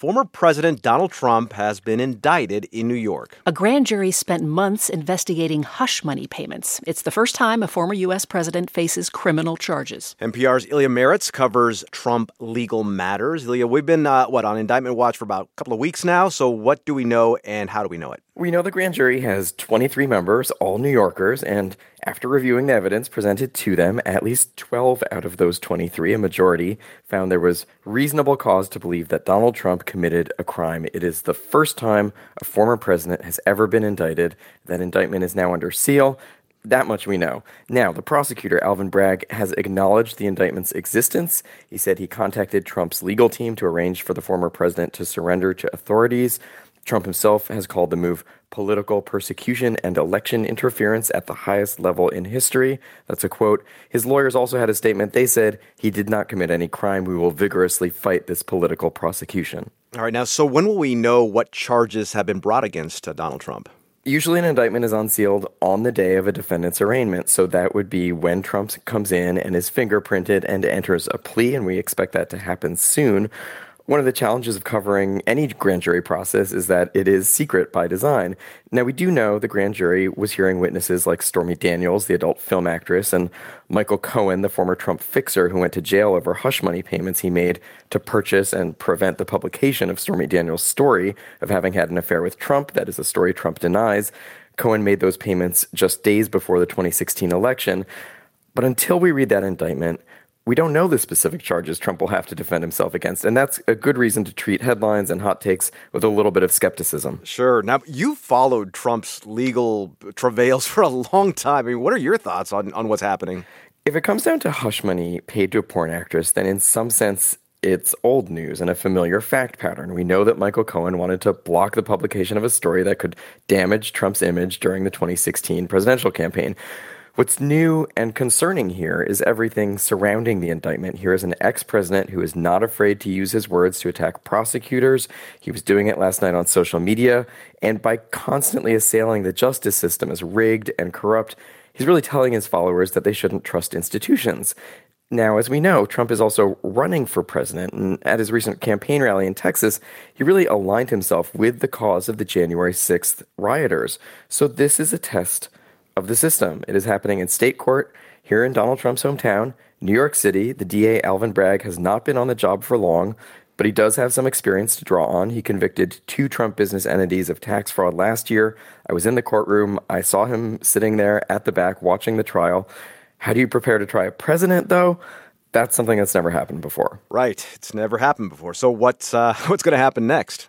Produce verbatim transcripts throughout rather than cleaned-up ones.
former President Donald Trump has been indicted in New York. A grand jury spent months investigating hush money payments. It's the first time a former U S president faces criminal charges. N P R's Ilya Meritz covers Trump legal matters. Ilya, we've been, uh, what, on indictment watch for about a couple of weeks now. So what do we know and how do we know it? We know the grand jury has twenty-three members, all New Yorkers, and after reviewing the evidence presented to them, at least twelve out of those twenty-three, a majority, found there was reasonable cause to believe that Donald Trump committed a crime. It is the first time a former president has ever been indicted. That indictment is now under seal. That much we know. Now, the prosecutor, Alvin Bragg, has acknowledged the indictment's existence. He said he contacted Trump's legal team to arrange for the former president to surrender to authorities. Trump himself has called the move political persecution and election interference at the highest level in history. That's a quote. His lawyers also had a statement. They said he did not commit any crime. We will vigorously fight this political prosecution. All right. Now, so when will we know what charges have been brought against uh, Donald Trump? Usually an indictment is unsealed on the day of a defendant's arraignment. So that would be when Trump comes in and is fingerprinted and enters a plea, and we expect that to happen soon. One of the challenges of covering any grand jury process is that it is secret by design. Now, we do know the grand jury was hearing witnesses like Stormy Daniels, the adult film actress, and Michael Cohen, the former Trump fixer who went to jail over hush money payments he made to purchase and prevent the publication of Stormy Daniels' story of having had an affair with Trump. That is a story Trump denies. Cohen made those payments just days before the twenty sixteen election. But until we read that indictment, we don't know the specific charges Trump will have to defend himself against, and that's a good reason to treat headlines and hot takes with a little bit of skepticism. Sure. Now, you followed Trump's legal travails for a long time. I mean, what are your thoughts on, on what's happening? If it comes down to hush money paid to a porn actress, then in some sense, it's old news and a familiar fact pattern. We know that Michael Cohen wanted to block the publication of a story that could damage Trump's image during the twenty sixteen presidential campaign. What's new and concerning here is everything surrounding the indictment. Here is an ex-president who is not afraid to use his words to attack prosecutors. He was doing it last night on social media. And by constantly assailing the justice system as rigged and corrupt, he's really telling his followers that they shouldn't trust institutions. Now, as we know, Trump is also running for president, and at his recent campaign rally in Texas, he really aligned himself with the cause of the January sixth rioters. So this is a test of the system. It is happening in state court here in Donald Trump's hometown, New York City. The D A, Alvin Bragg, has not been on the job for long, but he does have some experience to draw on. He convicted two Trump business entities of tax fraud last year. I was in the courtroom. I saw him sitting there at the back watching the trial. How do you prepare to try a president, though? That's something that's never happened before. Right. It's never happened before. So what's uh, what's going to happen next?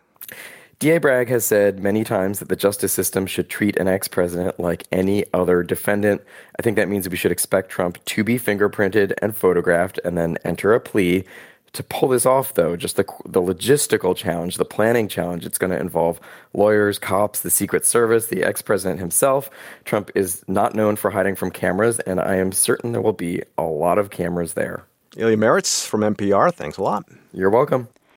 D A Bragg has said many times that the justice system should treat an ex-president like any other defendant. I think that means we should expect Trump to be fingerprinted and photographed and then enter a plea. To pull this off, though, just the, the logistical challenge, the planning challenge, it's going to involve lawyers, cops, the Secret Service, the ex-president himself. Trump is not known for hiding from cameras, and I am certain there will be a lot of cameras there. Ilya Meritz from N P R, thanks a lot. You're welcome.